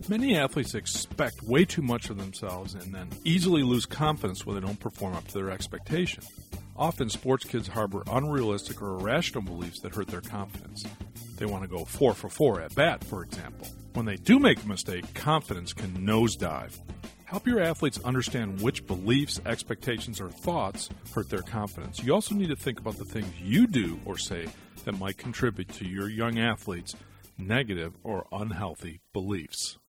Many athletes expect way too much of themselves and then easily lose confidence when they don't perform up to their expectation. Often, sports kids harbor unrealistic or irrational beliefs that hurt their confidence. They want to go 4 for 4 at bat, for example. When they do make a mistake, confidence can nosedive. Help your athletes understand which beliefs, expectations, or thoughts hurt their confidence. You also need to think about the things you do or say that might contribute to your young athletes' negative or unhealthy beliefs.